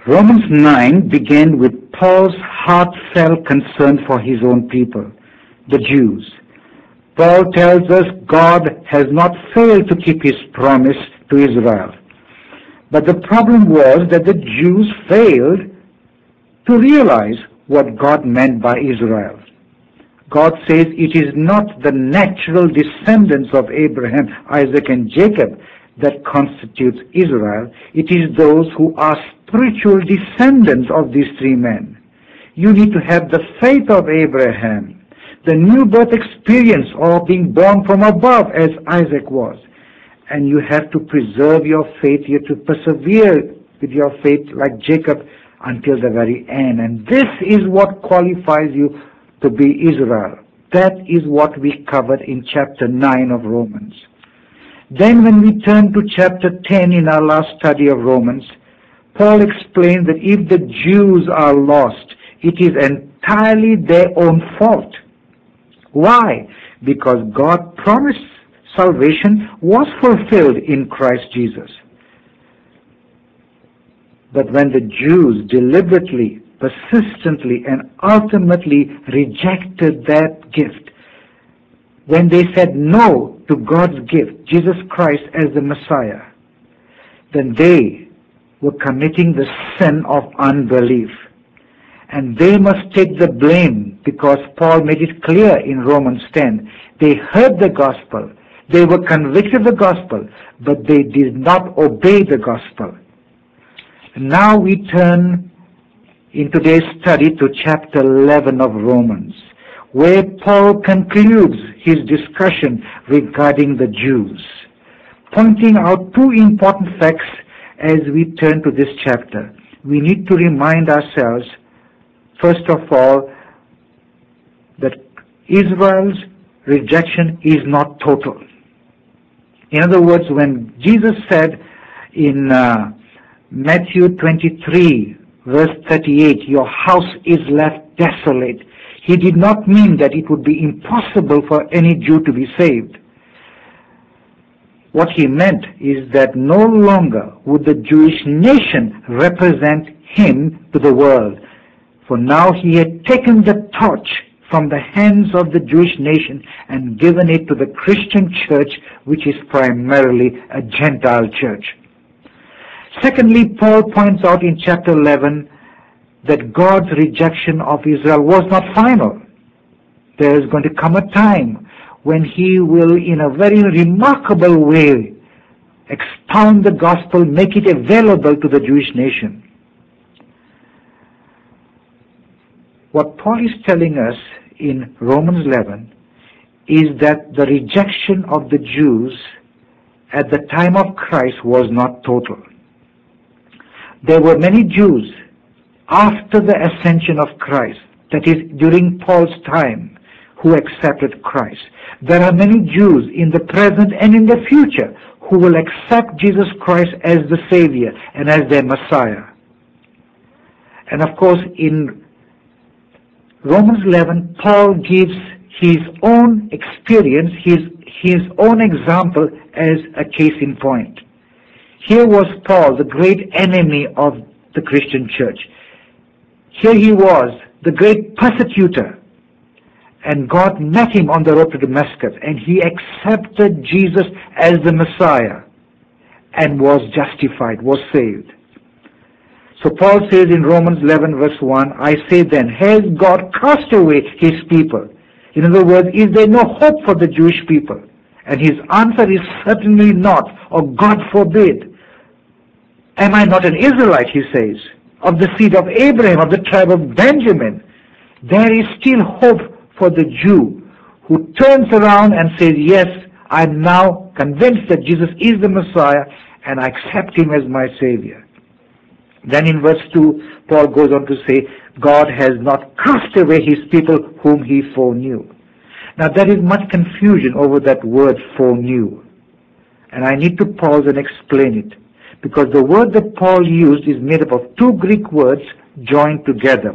Romans 9 began with Paul's heartfelt concern for his own people, the Jews. Paul tells us God has not failed to keep his promise to Israel. But the problem was that the Jews failed to realize what God meant by Israel. God says it is not the natural descendants of Abraham, Isaac, and Jacob that constitutes Israel. It is those who are spiritual descendants of these three men. You need to have the faith of Abraham, the new birth experience of being born from above as Isaac was. And you have to preserve your faith. You have to persevere with your faith like Jacob until the very end. And this is what qualifies you to be Israel. That is what we covered in chapter 9 of Romans. Then when we turn to chapter 10 in our last study of Romans, Paul explains that if the Jews are lost, it is entirely their own fault. Why? Because God promised salvation was fulfilled in Christ Jesus. But when the Jews deliberately, persistently, and ultimately rejected that gift, when they said no to God's gift, Jesus Christ as the Messiah, then they were committing the sin of unbelief. And they must take the blame, because Paul made it clear in Romans 10. They heard the gospel, they were convicted of the gospel, but they did not obey the gospel. Now we turn in today's study to chapter 11 of Romans, where Paul concludes his discussion regarding the Jews, pointing out two important facts as we turn to this chapter. We need to remind ourselves, first of all, that Israel's rejection is not total. In other words, when Jesus said in Matthew 23, verse 38, your house is left desolate, he did not mean that it would be impossible for any Jew to be saved. What he meant is that no longer would the Jewish nation represent him to the world, for now he had taken the torch from the hands of the Jewish nation and given it to the Christian church, which is primarily a Gentile church. Secondly, Paul points out in chapter 11 that God's rejection of Israel was not final. There is going to come a time when he will, in a very remarkable way, expound the gospel, make it available to the Jewish nation. What Paul is telling us in Romans 11 is that the rejection of the Jews at the time of Christ was not total. There were many Jews after the ascension of Christ, that is, during Paul's time, who accepted Christ. There are many Jews in the present and in the future who will accept Jesus Christ as the Savior and as their Messiah. And of course, in Romans 11, Paul gives his own experience, his own example as a case in point. Here was Paul, the great enemy of the Christian church. Here he was, the great persecutor. And God met him on the road to Damascus, and he accepted Jesus as the Messiah and was justified, was saved. So Paul says in Romans 11 verse 1, I say then, has God cast away his people? In other words, is there no hope for the Jewish people? And his answer is certainly not, or God forbid. Am I not an Israelite, he says, of the seed of Abraham, of the tribe of Benjamin? There is still hope for the Jew who turns around and says, yes, I'm now convinced that Jesus is the Messiah and I accept him as my Savior. Then in verse 2, Paul goes on to say, God has not cast away his people whom he foreknew. Now there is much confusion over that word foreknew. And I need to pause and explain it. Because the word that Paul used is made up of two Greek words joined together.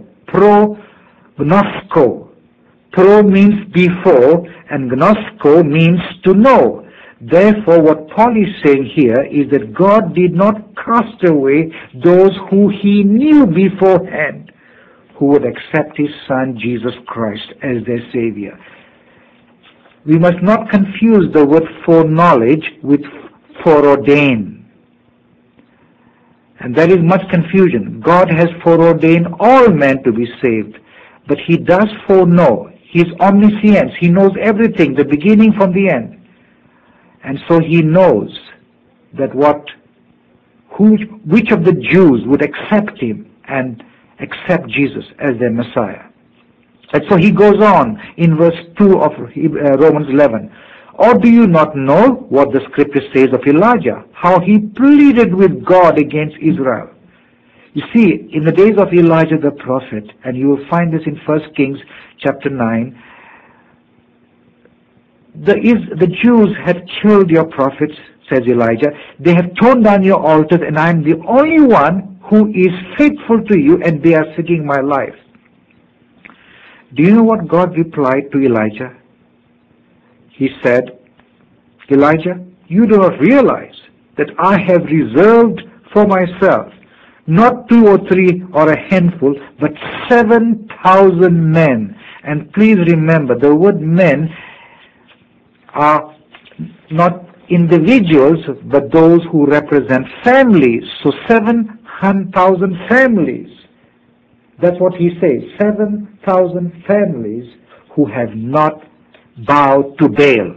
Pro-gnosko. Pro means before and gnosko means to know. Therefore, what Paul is saying here is that God did not cast away those who he knew beforehand, who would accept his Son, Jesus Christ, as their Savior. We must not confuse the word foreknowledge with foreordain. And there is much confusion. God has foreordained all men to be saved, but he does foreknow. His omniscience. He knows everything, the beginning from the end. And so he knows that which of the Jews would accept him and accept Jesus as their Messiah. And so he goes on in verse 2 of Romans 11. Or do you not know what the scripture says of Elijah, how he pleaded with God against Israel? You see, in the days of Elijah the prophet, and you will find this in 1 Kings chapter 9, the Jews had killed your prophets, says Elijah. They have torn down your altars, and I am the only one who is faithful to you, and they are seeking my life. Do you know what God replied to Elijah? He said, Elijah, you do not realize that I have reserved for myself not 2 or 3 or a handful, but 7,000 men. And please remember, the word men are not individuals, but those who represent families. So 7,000 families. That's what he says. 7,000 families who have not bowed to Baal.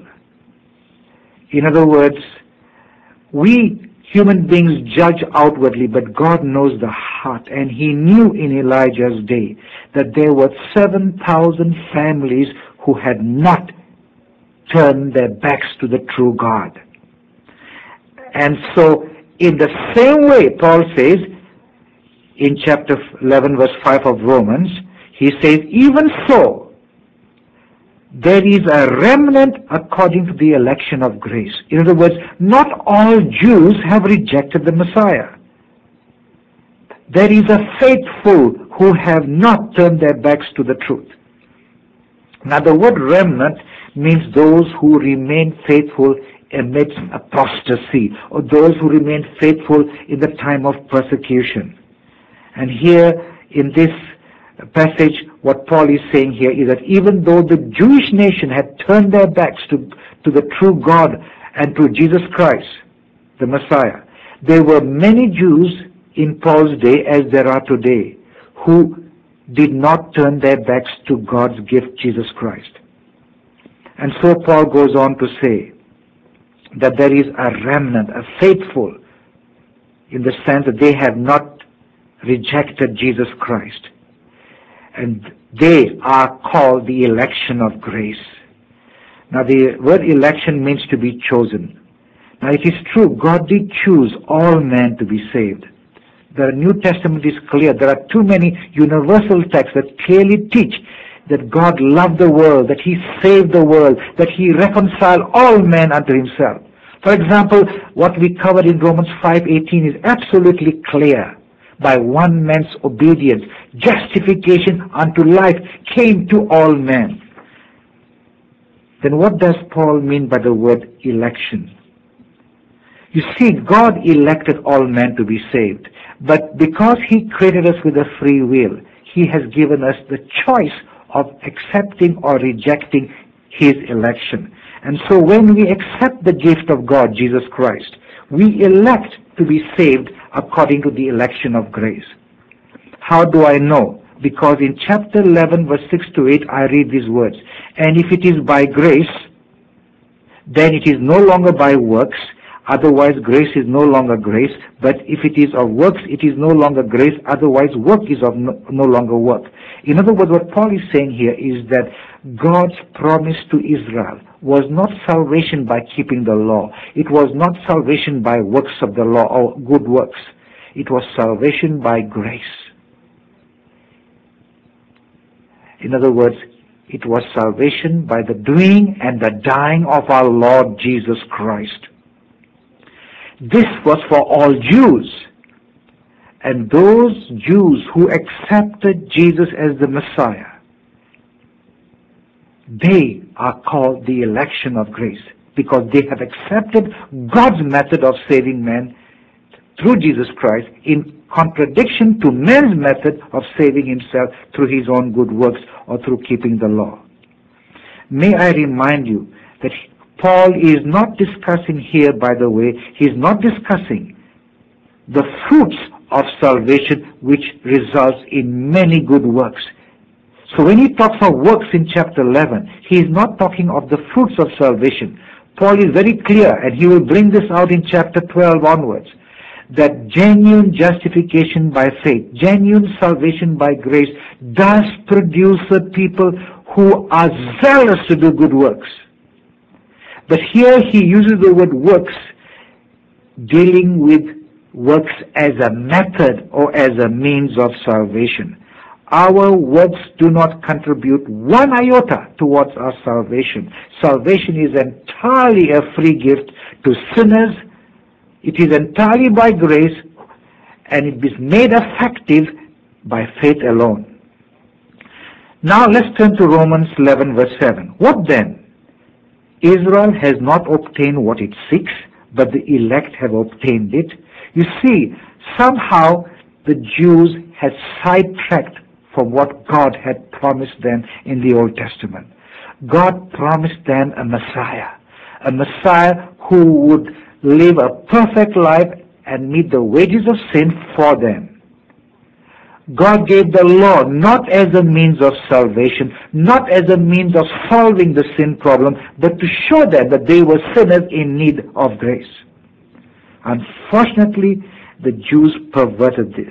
In other words, we human beings judge outwardly, but God knows the heart. And he knew in Elijah's day that there were 7,000 families who had not turned their backs to the true God. And so, in the same way, Paul says, in chapter 11, verse 5 of Romans, he says, even so, there is a remnant according to the election of grace. In other words, not all Jews have rejected the Messiah. There is a faithful who have not turned their backs to the truth. Now the word remnant means those who remain faithful amidst apostasy, or those who remain faithful in the time of persecution. And here in this passage, what Paul is saying here is that even though the Jewish nation had turned their backs to the true God and to Jesus Christ, the Messiah, there were many Jews in Paul's day, as there are today, who did not turn their backs to God's gift, Jesus Christ. And so Paul goes on to say that there is a remnant, a faithful, in the sense that they have not rejected Jesus Christ. And they are called the election of grace. Now the word election means to be chosen. Now it is true, God did choose all men to be saved. The New Testament is clear. There are too many universal texts that clearly teach that God loved the world, that he saved the world, that he reconciled all men unto himself. For example, what we covered in Romans 5:18 is absolutely clear. By one man's obedience, justification unto life came to all men. Then what does Paul mean by the word election? You see, God elected all men to be saved, but because he created us with a free will, he has given us the choice of accepting or rejecting his election. And so when we accept the gift of God, Jesus Christ, we elect to be saved according to the election of grace. How do I know? Because in chapter 11, verse 6 to 8, I read these words. And if it is by grace, then it is no longer by works. Otherwise, grace is no longer grace. But if it is of works, it is no longer grace. Otherwise, work is of no longer work. In other words, what Paul is saying here is that God's promise to Israel was not salvation by keeping the law. It was not salvation by works of the law or good works. It was salvation by grace. In other words, it was salvation by the doing and the dying of our Lord Jesus Christ. This was for all Jews. And those Jews who accepted Jesus as the Messiah, they are called the election of grace. because they have accepted God's method of saving men through Jesus Christ in contradiction to man's method of saving himself through his own good works or through keeping the law. May I remind you that Paul is not discussing here, by the way, he is not discussing the fruits of salvation which results in many good works. So when he talks of works in chapter 11, he is not talking of the fruits of salvation. Paul is very clear, and he will bring this out in chapter 12 onwards, that genuine justification by faith, genuine salvation by grace, does produce a people who are zealous to do good works. But here he uses the word works, dealing with works as a method or as a means of salvation. Our works do not contribute one iota towards our salvation. Salvation is entirely a free gift to sinners. It is entirely by grace, and it is made effective by faith alone. Now let's turn to Romans 11 verse 7. What then? Israel has not obtained what it seeks, but the elect have obtained it. You see, somehow the Jews had sidetracked from what God had promised them in the Old Testament. God promised them a Messiah who would live a perfect life and meet the wages of sin for them. God gave the law not as a means of salvation, not as a means of solving the sin problem, but to show them that they were sinners in need of grace. Unfortunately, the Jews perverted this.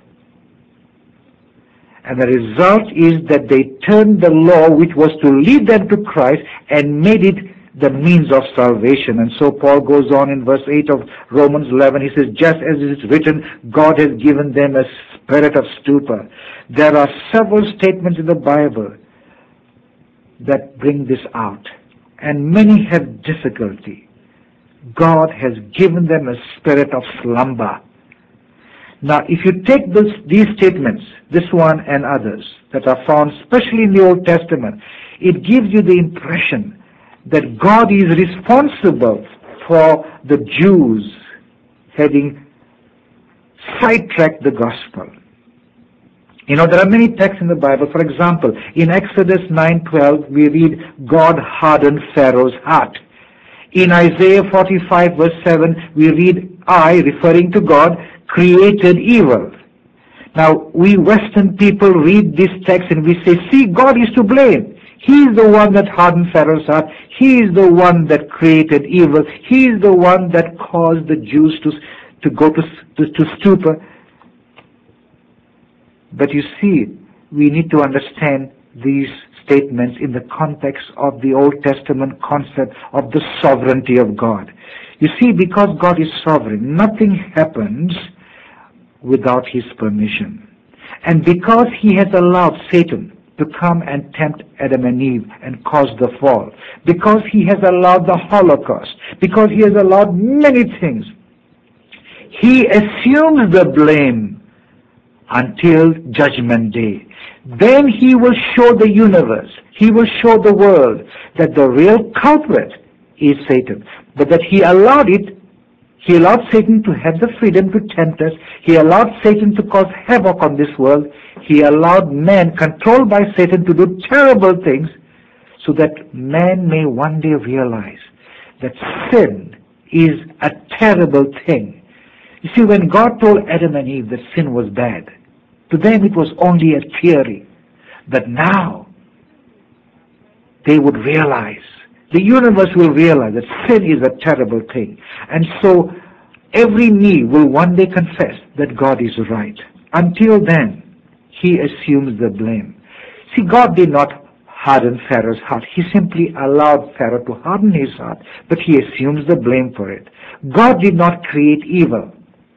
And the result is that they turned the law, which was to lead them to Christ, and made it the means of salvation. And so Paul goes on in verse 8 of Romans 11. He says, just as it is written, God has given them a spirit of stupor. There are several statements in the Bible that bring this out, and many have difficulty. God has given them a spirit of slumber. Now, if you take these statements, this one and others that are found especially in the Old Testament, it gives you the impression that God is responsible for the Jews having sidetracked the gospel. You know, there are many texts in the Bible. For example, in Exodus 9:12, we read, God hardened Pharaoh's heart. In Isaiah 45 verse 7, we read, I, referring to God, created evil. Now, we Western people read this text and we say, see, God is to blame. He is the one that hardened Pharaoh's heart. He is the one that created evil. He is the one that caused the Jews to go to stupor. But you see, we need to understand these statements in the context of the Old Testament concept of the sovereignty of God. You see, because God is sovereign, nothing happens without His permission. And because He has allowed Satan to come and tempt Adam and Eve and cause the fall, because He has allowed the Holocaust, because He has allowed many things, He assumes the blame until Judgment Day. Then He will show the universe, He will show the world that the real culprit is Satan, but that He allowed it. He allowed Satan to have the freedom to tempt us. He allowed Satan to cause havoc on this world. He allowed man, controlled by Satan, to do terrible things so that man may one day realize that sin is a terrible thing. You see, when God told Adam and Eve that sin was bad, to them it was only a theory. But now they would realize, the universe will realize that sin is a terrible thing. And so every knee will one day confess that God is right. Until then, He assumes the blame. See, God did not harden Pharaoh's heart. He simply allowed Pharaoh to harden his heart, but He assumes the blame for it. God did not create evil,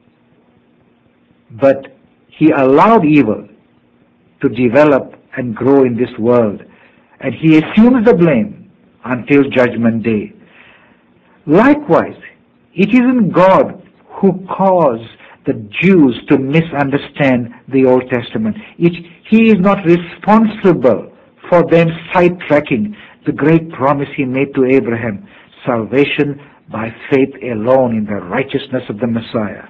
but He allowed evil to develop and grow in this world, and He assumes the blame until Judgment Day. Likewise, it isn't God who caused the Jews to misunderstand the Old Testament. He is not responsible for them sidetracking the great promise He made to Abraham, salvation by faith alone in the righteousness of the Messiah.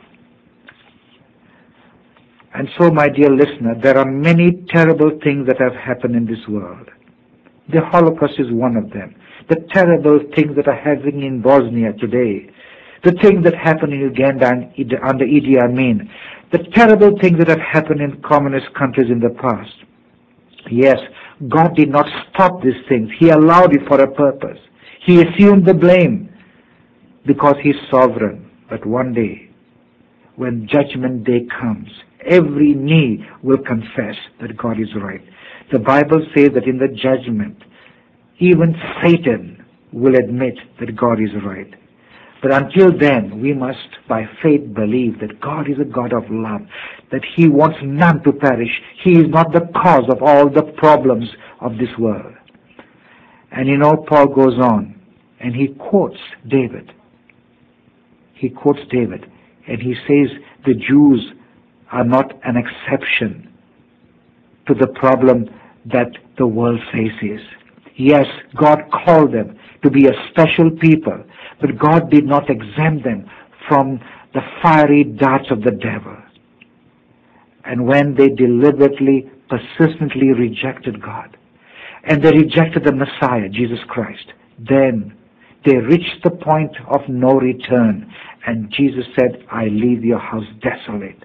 And so, my dear listener, there are many terrible things that have happened in this world. The Holocaust is one of them. The terrible things that are happening in Bosnia today. The things that happened in Uganda under Idi Amin. The terrible things that have happened in communist countries in the past. Yes, God did not stop these things. He allowed it for a purpose. He assumed the blame because He's sovereign. But one day, when Judgment Day comes, every knee will confess that God is right. The Bible says that in the judgment, even Satan will admit that God is right. But until then, we must by faith believe that God is a God of love, that He wants none to perish. He is not the cause of all the problems of this world. And Paul goes on and he quotes David. He quotes David and he says the Jews are not an exception to the problem that the world faces. Yes, God called them to be a special people, but God did not exempt them from the fiery darts of the devil. And when they deliberately, persistently rejected God, and they rejected the Messiah, Jesus Christ, then they reached the point of no return, and Jesus said, I leave your house desolate.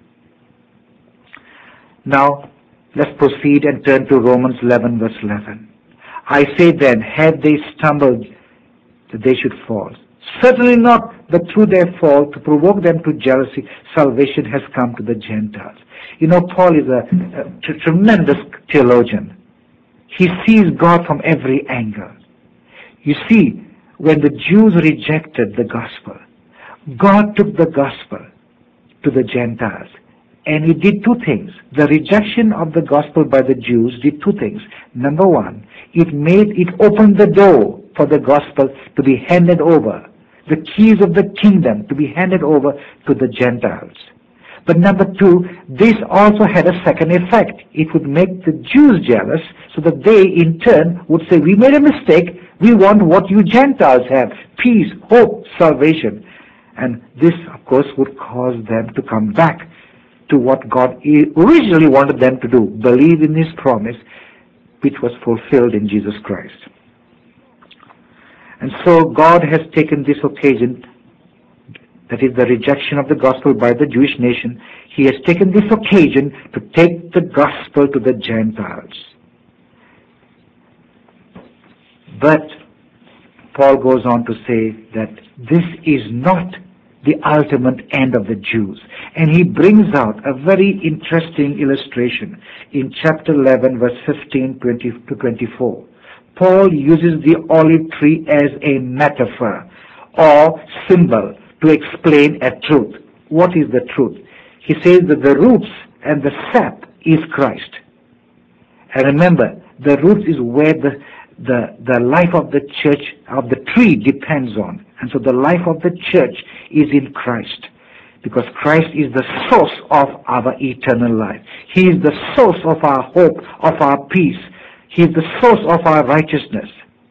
Now, let's proceed and turn to Romans 11, verse 11. I say then, had they stumbled, that they should fall. Certainly not, but through their fall, to provoke them to jealousy, salvation has come to the Gentiles. Paul is a tremendous theologian. He sees God from every angle. You see, when the Jews rejected the gospel, God took the gospel to the Gentiles. And He did two things. The rejection of the gospel by the Jews did two things. Number one, it opened the door for the gospel to be handed over, the keys of the kingdom to be handed over to the Gentiles. But number two, this also had a second effect. It would make the Jews jealous so that they in turn would say, we made a mistake, we want what you Gentiles have, peace, hope, salvation. And this, of course, would cause them to come back to what God originally wanted them to do, believe in His promise, which was fulfilled in Jesus Christ. And so God has taken this occasion, that is the rejection of the gospel by the Jewish nation, He has taken this occasion to take the gospel to the Gentiles. But Paul goes on to say that this is not the ultimate end of the Jews. And he brings out a very interesting illustration in chapter 11, verse 15 to 24. Paul uses the olive tree as a metaphor or symbol to explain a truth. What is the truth? He says that the roots and the sap is Christ. And remember, the roots is where the life of the church, of the tree, depends on. And so the life of the church is in Christ, because Christ is the source of our eternal life. He is the source of our hope, of our peace. He is the source of our righteousness.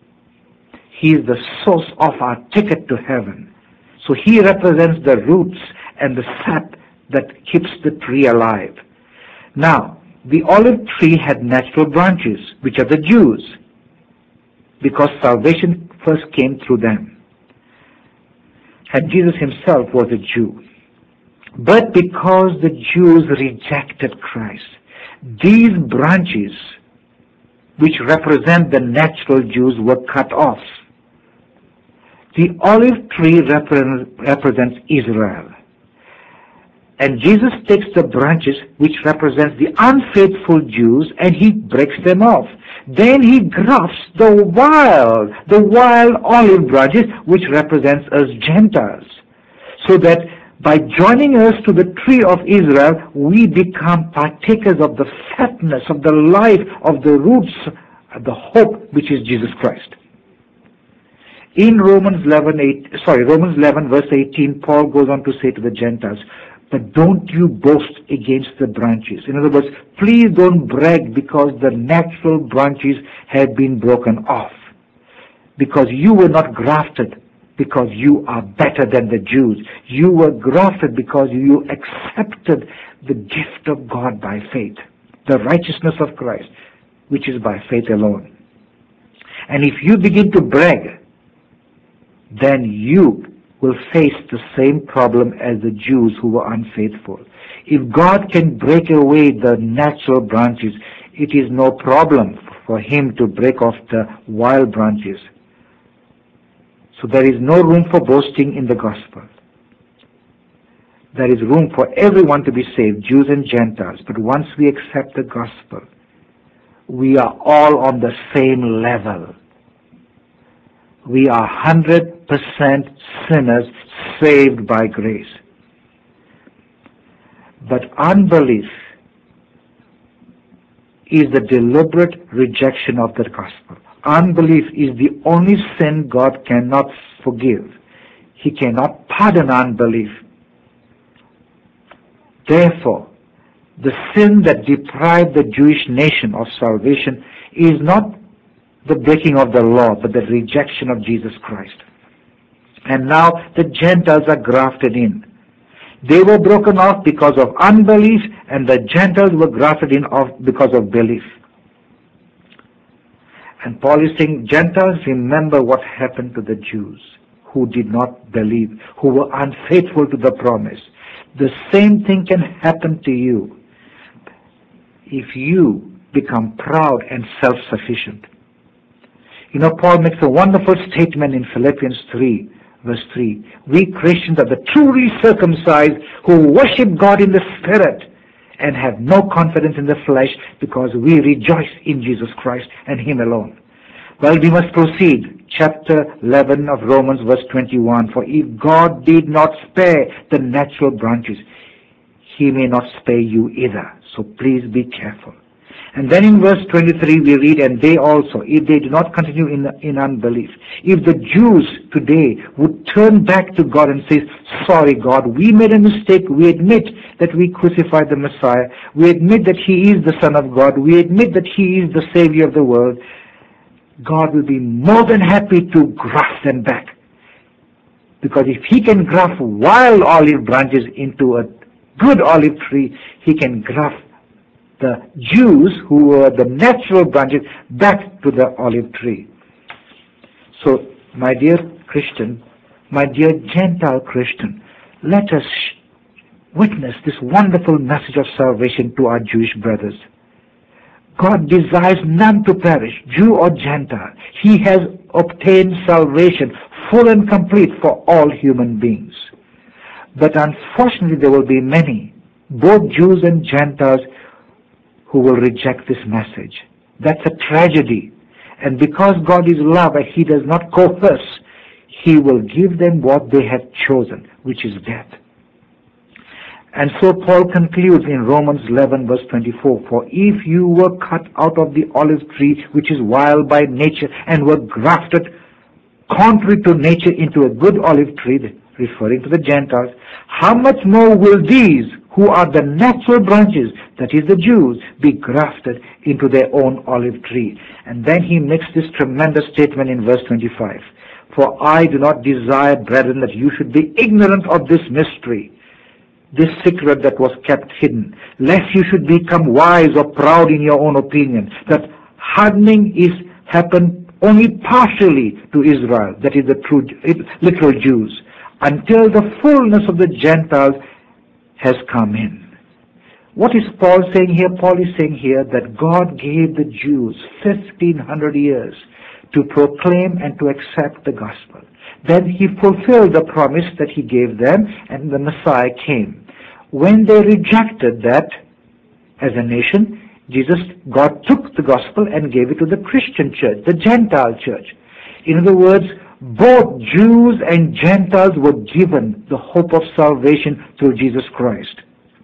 He is the source of our ticket to heaven. So He represents the roots and the sap that keeps the tree alive. Now, the olive tree had natural branches, which are the Jews, because salvation first came through them. And Jesus Himself was a Jew. But because the Jews rejected Christ, these branches, which represent the natural Jews, were cut off. The olive tree represents Israel. And Jesus takes the branches, which represents the unfaithful Jews, and He breaks them off. Then He grafts the wild olive branches, which represents us Gentiles. So that by joining us to the tree of Israel, we become partakers of the fatness, of the life, of the roots, of the hope, which is Jesus Christ. In Romans 11, verse 18, Paul goes on to say to the Gentiles, but don't you boast against the branches. In other words, please don't brag because the natural branches have been broken off. because you were not grafted because you are better than the Jews. You were grafted because you accepted the gift of God by faith, the righteousness of Christ, which is by faith alone. And if you begin to brag, then you will face the same problem as the Jews who were unfaithful. If God can break away the natural branches, it is no problem for Him to break off the wild branches. So there is no room for boasting in the gospel. There is room for everyone to be saved, Jews and Gentiles. But once we accept the gospel, we are all on the same level. We are 100% sinners saved by grace. But unbelief is the deliberate rejection of the gospel. Unbelief is the only sin God cannot forgive. He cannot pardon unbelief. Therefore, the sin that deprived the Jewish nation of salvation is not the breaking of the law, but the rejection of Jesus Christ. And now the Gentiles are grafted in. They were broken off because of unbelief, and the Gentiles were grafted in because of belief. And Paul is saying, Gentiles, remember what happened to the Jews who did not believe, who were unfaithful to the promise. The same thing can happen to you if you become proud and self-sufficient. You know, Paul makes a wonderful statement in Philippians 3, verse 3. We Christians are the truly circumcised who worship God in the Spirit and have no confidence in the flesh because we rejoice in Jesus Christ and Him alone. Well, we must proceed. Chapter 11 of Romans, verse 21. For if God did not spare the natural branches, He may not spare you either. So please be careful. And then in verse 23 we read, and they also, if they do not continue in unbelief, if the Jews today would turn back to God and say, sorry God, we made a mistake, we admit that we crucified the Messiah, we admit that He is the Son of God, we admit that He is the Savior of the world, God will be more than happy to graft them back. Because if He can graft wild olive branches into a good olive tree, He can graft the Jews, who were the natural branches, back to the olive tree. So, my dear Christian, my dear Gentile Christian, let us witness this wonderful message of salvation to our Jewish brothers. God desires none to perish, Jew or Gentile. He has obtained salvation, full and complete for all human beings. But unfortunately, there will be many, both Jews and Gentiles, who will reject this message. That's a tragedy. And because God is love and He does not coerce, He will give them what they have chosen, which is death. And so Paul concludes in Romans 11 verse 24, for if you were cut out of the olive tree, which is wild by nature, and were grafted contrary to nature into a good olive tree, referring to the Gentiles, how much more will these, who are the natural branches, that is the Jews, be grafted into their own olive tree? And then he makes this tremendous statement in verse 25. For I do not desire, brethren, that you should be ignorant of this mystery, this secret that was kept hidden, lest you should become wise or proud in your own opinion, that hardening is happened only partially to Israel, that is the true literal Jews, until the fullness of the Gentiles has come in. What is Paul saying here? Paul is saying here that God gave the Jews 1,500 years to proclaim and to accept the gospel. Then He fulfilled the promise that He gave them, and the Messiah came. When they rejected that as a nation, God took the gospel and gave it to the Christian church, the Gentile church. In other words, both Jews and Gentiles were given the hope of salvation through Jesus Christ.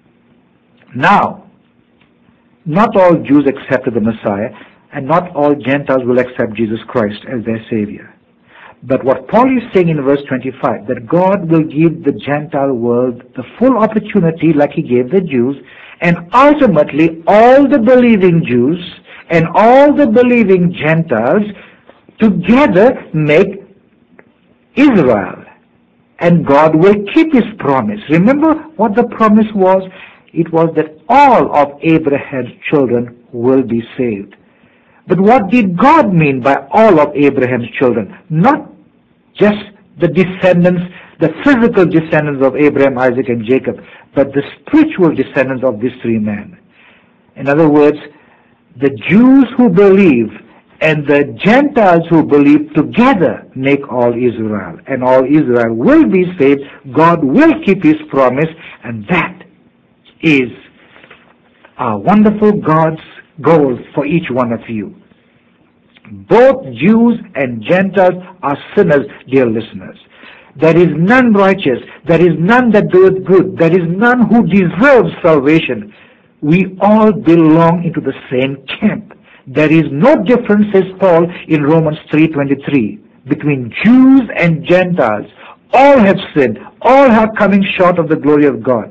Now, not all Jews accepted the Messiah, and not all Gentiles will accept Jesus Christ as their Savior. But what Paul is saying in verse 25, that God will give the Gentile world the full opportunity like He gave the Jews, and ultimately all the believing Jews and all the believing Gentiles together make Israel. And God will keep His promise. Remember what the promise was? It was that all of Abraham's children will be saved. But what did God mean by all of Abraham's children? Not just the descendants, the physical descendants of Abraham, Isaac, and Jacob, but the spiritual descendants of these three men. In other words, the Jews who believe and the Gentiles who believe together make all Israel. And all Israel will be saved. God will keep His promise. And that is a wonderful God's goal for each one of you. Both Jews and Gentiles are sinners, dear listeners. There is none righteous. There is none that doeth good. There is none who deserves salvation. We all belong into the same camp. There is no difference, says Paul in Romans 3:23, between Jews and Gentiles. All have sinned. All are coming short of the glory of God.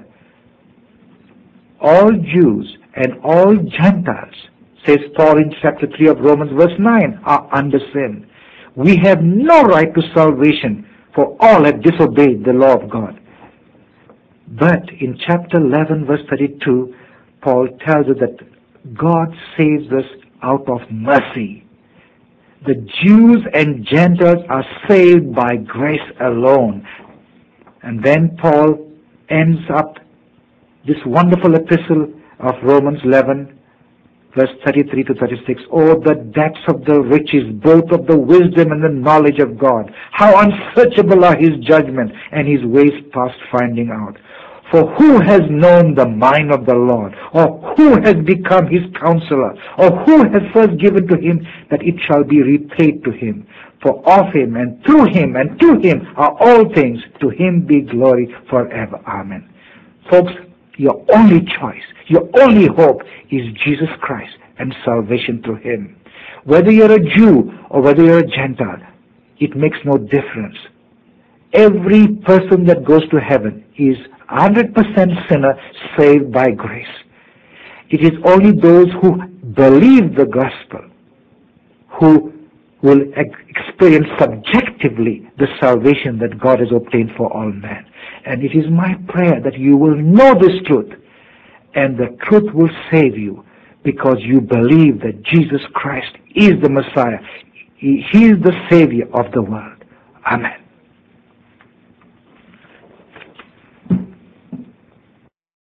All Jews and all Gentiles, says Paul in chapter 3 of Romans verse 9, are under sin. We have no right to salvation, for all have disobeyed the law of God. But in chapter 11 verse 32, Paul tells us that God saves us out of mercy. The Jews and Gentiles are saved by grace alone. And then Paul ends up this wonderful epistle of Romans 11, verse 33 to 36. Oh, the depths of the riches, both of the wisdom and the knowledge of God. How unsearchable are His judgments and His ways past finding out. For who has known the mind of the Lord? Or who has become His counselor? Or who has first given to Him that it shall be repaid to Him? For of Him and through Him and to Him are all things. To Him be glory forever. Amen. Folks, your only choice, your only hope is Jesus Christ and salvation through Him. Whether you're a Jew or whether you're a Gentile, it makes no difference. Every person that goes to heaven is 100% sinner saved by grace. It is only those who believe the gospel who will experience subjectively the salvation that God has obtained for all men. And it is my prayer that you will know this truth, and the truth will save you because you believe that Jesus Christ is the Messiah. He is the Savior of the world. Amen.